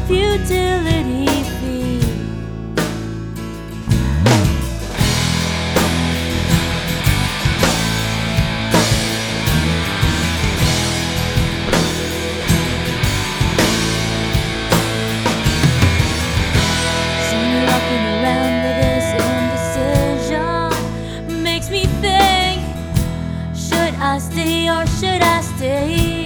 futility fee. See me walking around with this indecision, makes me think, should I stay or should I stay?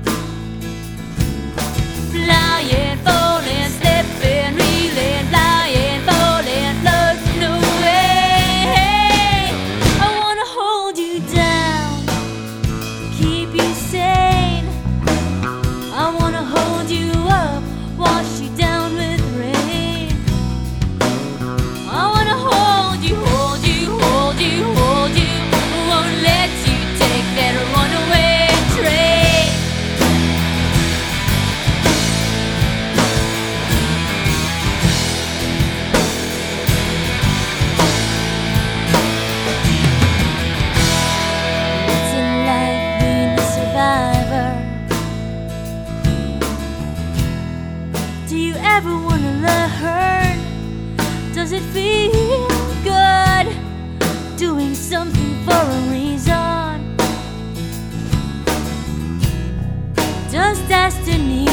Flying, falling, slipping, reeling, flying, falling, floating away. I wanna hold you down, keep you sane. I wanna hold you up, wash you down with rain. I wanna hold you, hold you, hold you, hold you. Won't let you take that runaway train. What's it like being a survivor? Do you ever wanna learn? Does it feel good doing something for a reason? Does destiny